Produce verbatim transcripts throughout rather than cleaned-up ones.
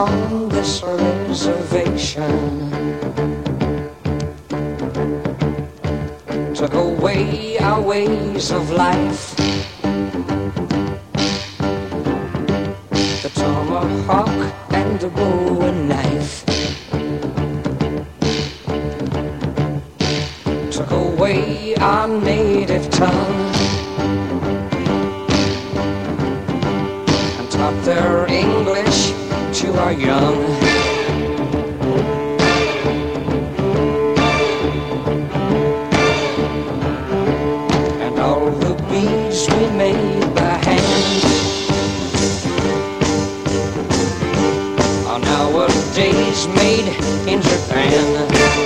on this reservation. Took away our ways of life. The tomahawk and the bowie knife. Took away our native tongue. And taught their English to our young. And all the beads we made by hand are nowadays made in Japan.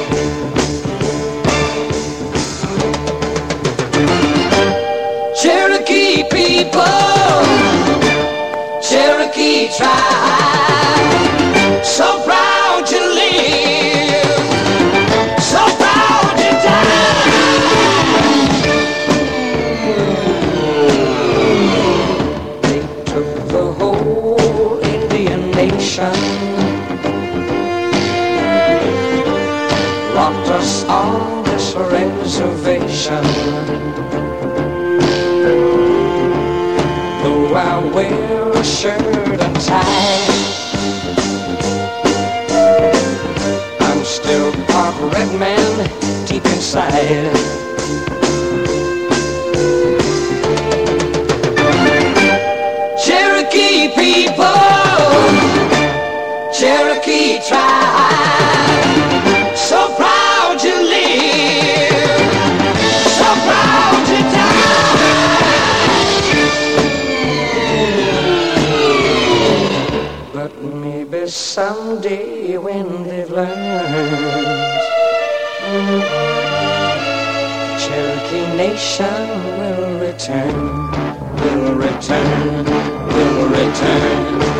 Cherokee people, Cherokee tribe, so proud to live, so proud to die. They took the whole Indian nation, locked us on this reservation. Though I wear a shirt and tie, I'm still part red man deep inside. Cherokee people, Cherokee tribe, so proud to live, so proud to die. But maybe someday when they've learned, Cherokee Nation will return, will return, will return.